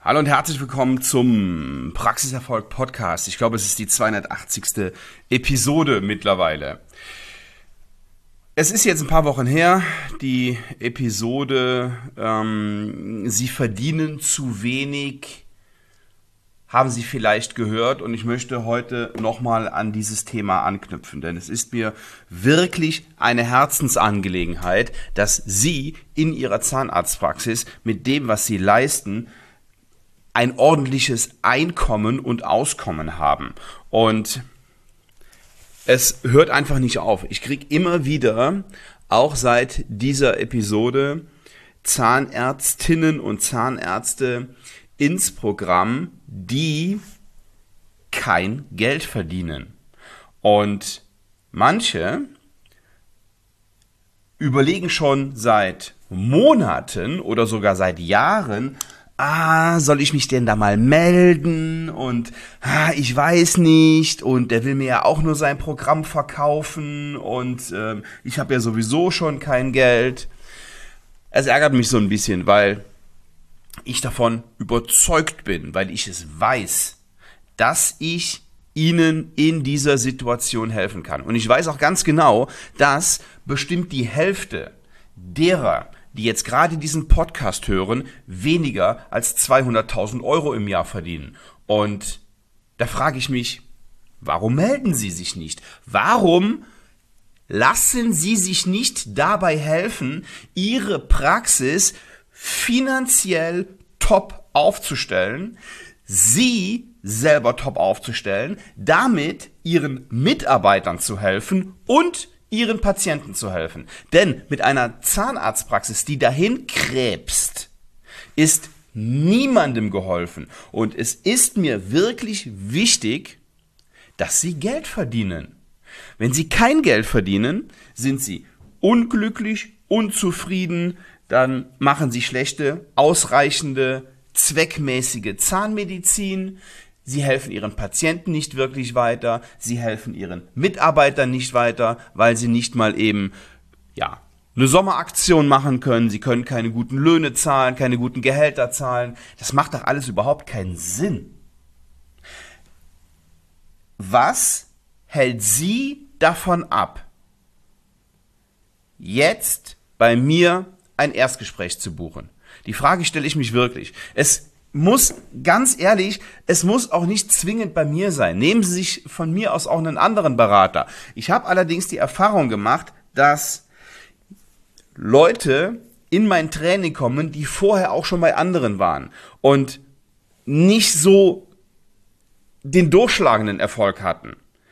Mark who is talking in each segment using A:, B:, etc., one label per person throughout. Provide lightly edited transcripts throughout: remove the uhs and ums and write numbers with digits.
A: Hallo und herzlich willkommen zum Praxiserfolg Podcast. Ich glaube, es ist die 280. Episode mittlerweile. Es ist jetzt ein paar Wochen her, die Episode Sie verdienen zu wenig, haben Sie vielleicht gehört, und ich möchte heute nochmal an dieses Thema anknüpfen, denn es ist mir wirklich eine Herzensangelegenheit, dass Sie in Ihrer Zahnarztpraxis mit dem, was Sie leisten, ein ordentliches Einkommen und Auskommen haben. Und es hört einfach nicht auf. Ich kriege immer wieder, auch seit dieser Episode, Zahnärztinnen und Zahnärzte ins Programm, die kein Geld verdienen. Und manche überlegen schon seit Monaten oder sogar seit Jahren, soll ich mich denn da mal melden? Und ich weiß nicht. Und der will mir ja auch nur sein Programm verkaufen. Und ich habe ja sowieso schon kein Geld. Es ärgert mich so ein bisschen, weil ich davon überzeugt bin, weil ich es weiß, dass ich Ihnen in dieser Situation helfen kann. Und ich weiß auch ganz genau, dass bestimmt die Hälfte derer, die jetzt gerade diesen Podcast hören, weniger als 200.000 Euro im Jahr verdienen. Und da frage ich mich, warum melden Sie sich nicht? Warum lassen Sie sich nicht dabei helfen, Ihre Praxis finanziell top aufzustellen, Sie selber top aufzustellen, damit Ihren Mitarbeitern zu helfen und Ihren Patienten zu helfen. Denn mit einer Zahnarztpraxis, die dahin krebst, ist niemandem geholfen. Und es ist mir wirklich wichtig, dass Sie Geld verdienen. Wenn Sie kein Geld verdienen, sind Sie unglücklich, unzufrieden, dann machen Sie schlechte, ausreichende, zweckmäßige Zahnmedizin. Sie helfen Ihren Patienten nicht wirklich weiter, Sie helfen Ihren Mitarbeitern nicht weiter, weil Sie nicht mal eben eine Sommeraktion machen können, Sie können keine guten Löhne zahlen, keine guten Gehälter zahlen. Das macht doch alles überhaupt keinen Sinn. Was hält Sie davon ab, jetzt bei mir ein Erstgespräch zu buchen? Die Frage stelle ich mich wirklich. Es muss auch nicht zwingend bei mir sein. Nehmen Sie sich von mir aus auch einen anderen Berater. Ich habe allerdings die Erfahrung gemacht, dass Leute in mein Training kommen, die vorher auch schon bei anderen waren und nicht so den durchschlagenden Erfolg hatten.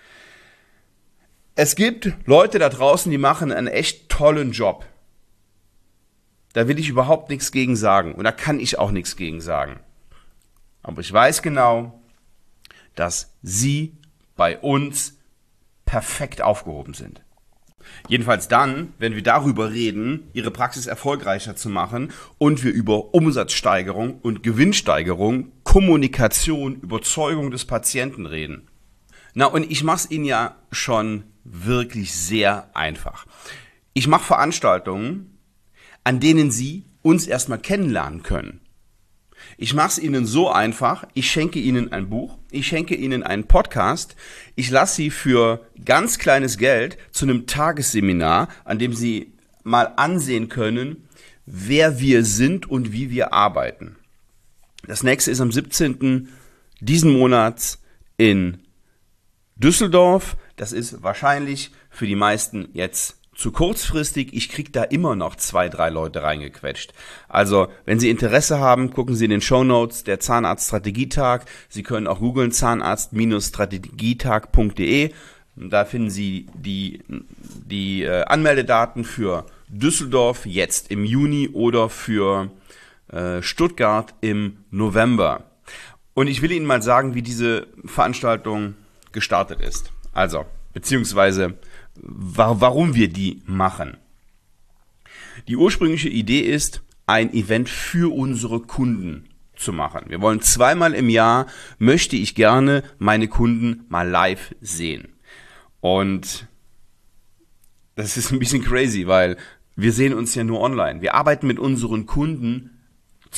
A: Es gibt Leute da draußen, die machen einen echt tollen Job. Da will ich überhaupt nichts gegen sagen und da kann ich auch nichts gegen sagen. Aber ich weiß genau, dass Sie bei uns perfekt aufgehoben sind. Jedenfalls dann, wenn wir darüber reden, Ihre Praxis erfolgreicher zu machen und wir über Umsatzsteigerung und Gewinnsteigerung, Kommunikation, Überzeugung des Patienten reden. Und ich mache es Ihnen ja schon wirklich sehr einfach. Ich mache Veranstaltungen, an denen Sie uns erstmal kennenlernen können. Ich mache es Ihnen so einfach, ich schenke Ihnen ein Buch, ich schenke Ihnen einen Podcast, ich lasse Sie für ganz kleines Geld zu einem Tagesseminar, an dem Sie mal ansehen können, wer wir sind und wie wir arbeiten. Das nächste ist am 17. diesen Monats in Düsseldorf. Das ist wahrscheinlich für die meisten jetzt zu kurzfristig. Ich kriege da immer noch 2, 3 Leute reingequetscht. Also, wenn Sie Interesse haben, gucken Sie in den Shownotes, der Zahnarzt-Strategietag. Sie können auch googeln, zahnarzt-strategietag.de. Da finden Sie die Anmeldedaten für Düsseldorf jetzt im Juni oder für Stuttgart im November. Und ich will Ihnen mal sagen, wie diese Veranstaltung gestartet ist. Also, beziehungsweise warum wir die machen. Die ursprüngliche Idee ist, ein Event für unsere Kunden zu machen. Wir wollen 2-mal im Jahr, möchte ich gerne meine Kunden mal live sehen. Und das ist ein bisschen crazy, weil wir sehen uns ja nur online. Wir arbeiten mit unseren Kunden zu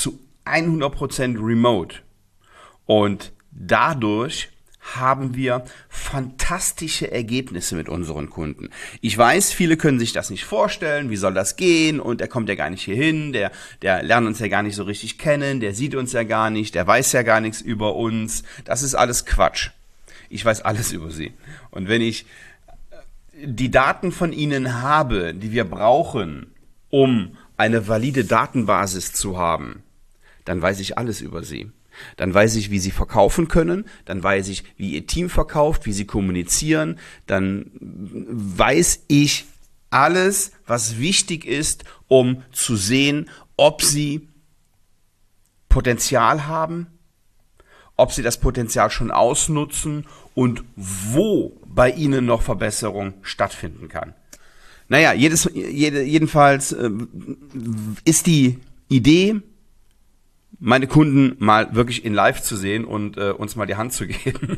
A: 100% remote. Und dadurch haben wir fantastische Ergebnisse mit unseren Kunden. Ich weiß, viele können sich das nicht vorstellen, wie soll das gehen, und der kommt ja gar nicht hier hin, der lernt uns ja gar nicht so richtig kennen, der sieht uns ja gar nicht, der weiß ja gar nichts über uns. Das ist alles Quatsch. Ich weiß alles über sie. Und wenn ich die Daten von ihnen habe, die wir brauchen, um eine valide Datenbasis zu haben, dann weiß ich alles über sie. Dann weiß ich, wie sie verkaufen können, dann weiß ich, wie ihr Team verkauft, wie sie kommunizieren, dann weiß ich alles, was wichtig ist, um zu sehen, ob sie Potenzial haben, ob sie das Potenzial schon ausnutzen und wo bei ihnen noch Verbesserung stattfinden kann. Naja, jedenfalls ist die Idee, meine Kunden mal wirklich in live zu sehen und uns mal die Hand zu geben.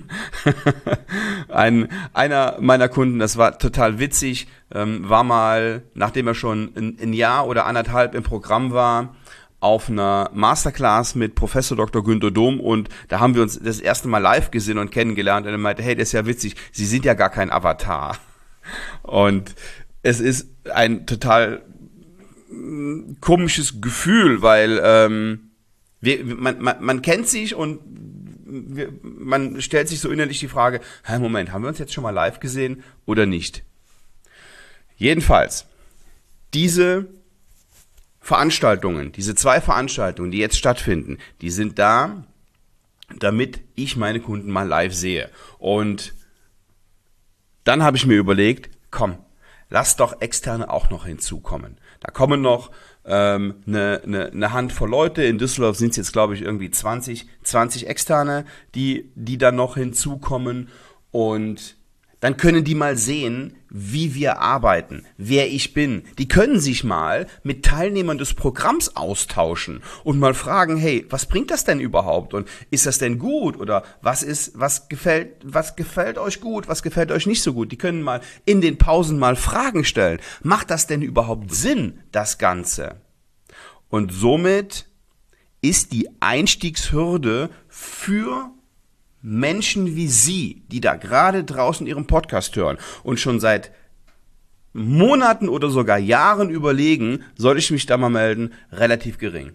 A: Einer meiner Kunden, das war total witzig, war mal, nachdem er schon ein Jahr oder anderthalb im Programm war, auf einer Masterclass mit Professor Dr. Günther Dom, und da haben wir uns das erste Mal live gesehen und kennengelernt, und er meinte, hey, das ist ja witzig, Sie sind ja gar kein Avatar. Und es ist ein total komisches Gefühl, weil man kennt sich und man stellt sich so innerlich die Frage, Moment, haben wir uns jetzt schon mal live gesehen oder nicht? Jedenfalls, diese Veranstaltungen, diese 2 Veranstaltungen, die jetzt stattfinden, die sind da, damit ich meine Kunden mal live sehe. Und dann habe ich mir überlegt, komm, lass doch Externe auch noch hinzukommen. Da kommen noch eine Handvoll Leute. In Düsseldorf sind es jetzt, glaube ich, irgendwie 20 Externe, die dann noch hinzukommen. Und dann können die mal sehen, wie wir arbeiten, wer ich bin. Die können sich mal mit Teilnehmern des Programms austauschen und mal fragen, hey, was bringt das denn überhaupt? Und ist das denn gut? Oder was gefällt euch gut? Was gefällt euch nicht so gut? Die können mal in den Pausen mal Fragen stellen. Macht das denn überhaupt Sinn, das Ganze? Und somit ist die Einstiegshürde für Menschen wie Sie, die da gerade draußen Ihren Podcast hören und schon seit Monaten oder sogar Jahren überlegen, soll ich mich da mal melden, relativ gering.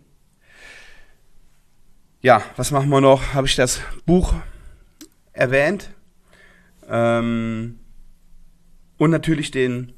A: Ja, was machen wir noch? Habe ich das Buch erwähnt? Und natürlich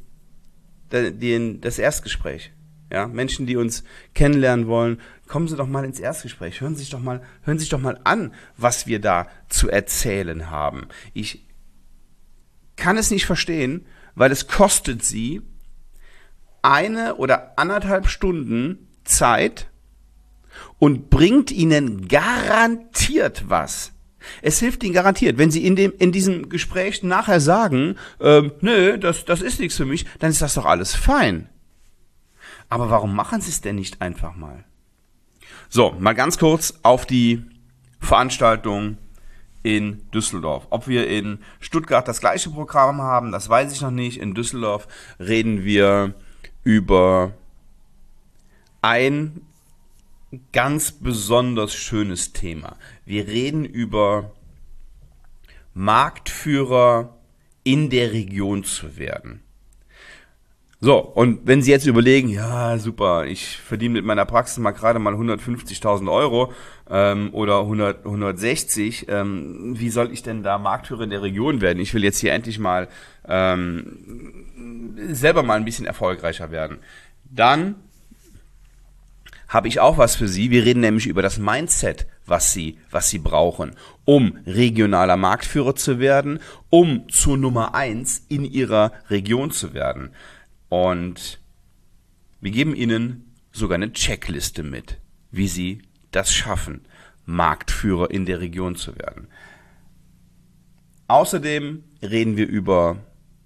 A: das Erstgespräch. Ja, Menschen, die uns kennenlernen wollen, kommen Sie doch mal ins Erstgespräch. Hören Sie sich doch mal an, was wir da zu erzählen haben. Ich kann es nicht verstehen, weil es kostet Sie 1 oder 1,5 Stunden Zeit und bringt Ihnen garantiert was. Es hilft Ihnen garantiert. Wenn Sie in diesem Gespräch nachher sagen, nö, das ist nichts für mich, dann ist das doch alles fein. Aber warum machen Sie es denn nicht einfach mal? So, mal ganz kurz auf die Veranstaltung in Düsseldorf. Ob wir in Stuttgart das gleiche Programm haben, das weiß ich noch nicht. In Düsseldorf reden wir über ein ganz besonders schönes Thema. Wir reden über Marktführer in der Region zu werden. So, und wenn Sie jetzt überlegen, ja super, ich verdiene mit meiner Praxis mal gerade mal 150.000 Euro oder 160, wie soll ich denn da Marktführer in der Region werden? Ich will jetzt hier endlich mal selber mal ein bisschen erfolgreicher werden. Dann habe ich auch was für Sie. Wir reden nämlich über das Mindset, was Sie brauchen, um regionaler Marktführer zu werden, um zur Nummer 1 in Ihrer Region zu werden. Und wir geben Ihnen sogar eine Checkliste mit, wie Sie das schaffen, Marktführer in der Region zu werden. Außerdem reden wir über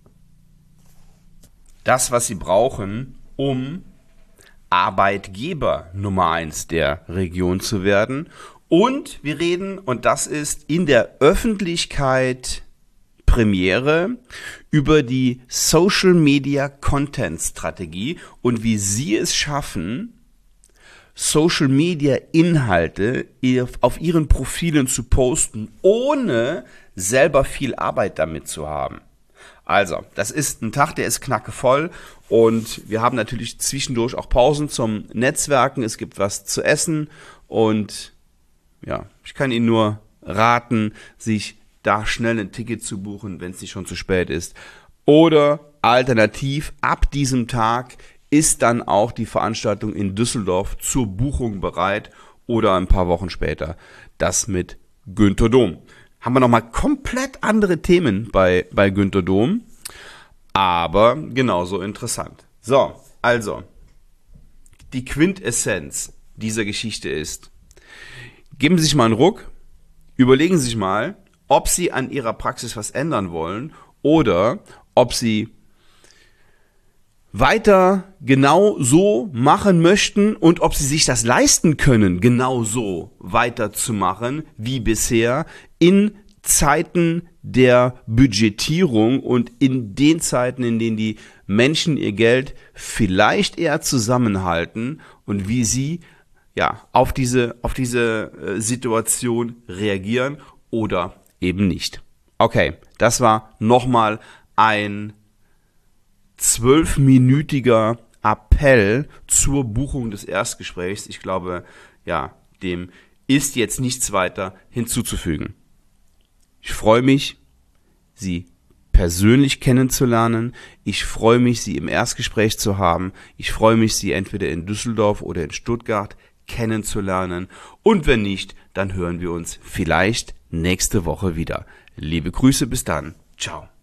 A: das, was Sie brauchen, um Arbeitgeber Nummer 1 der Region zu werden. Und wir reden, und das ist in der Öffentlichkeit Premiere, über die Social Media Content Strategie und wie Sie es schaffen, Social-Media-Inhalte auf ihren Profilen zu posten, ohne selber viel Arbeit damit zu haben. Also, das ist ein Tag, der ist knackevoll und wir haben natürlich zwischendurch auch Pausen zum Netzwerken. Es gibt was zu essen und ja, ich kann Ihnen nur raten, sich da schnell ein Ticket zu buchen, wenn es nicht schon zu spät ist. Oder alternativ, ab diesem Tag ist dann auch die Veranstaltung in Düsseldorf zur Buchung bereit oder ein paar Wochen später das mit Günter Dom. Haben wir nochmal komplett andere Themen bei Günter Dom, aber genauso interessant. So, also, die Quintessenz dieser Geschichte ist, geben Sie sich mal einen Ruck, überlegen Sie sich mal, ob Sie an Ihrer Praxis was ändern wollen oder ob Sie weiter genau so machen möchten und ob Sie sich das leisten können, genau so weiterzumachen wie bisher in Zeiten der Budgetierung und in den Zeiten, in denen die Menschen ihr Geld vielleicht eher zusammenhalten und wie Sie auf diese Situation reagieren oder eben nicht. Okay, das war nochmal ein 12-minütiger Appell zur Buchung des Erstgesprächs. Ich glaube, dem ist jetzt nichts weiter hinzuzufügen. Ich freue mich, Sie persönlich kennenzulernen. Ich freue mich, Sie im Erstgespräch zu haben. Ich freue mich, Sie entweder in Düsseldorf oder in Stuttgart kennenzulernen. Und wenn nicht, dann hören wir uns vielleicht nächste Woche wieder. Liebe Grüße, bis dann. Ciao.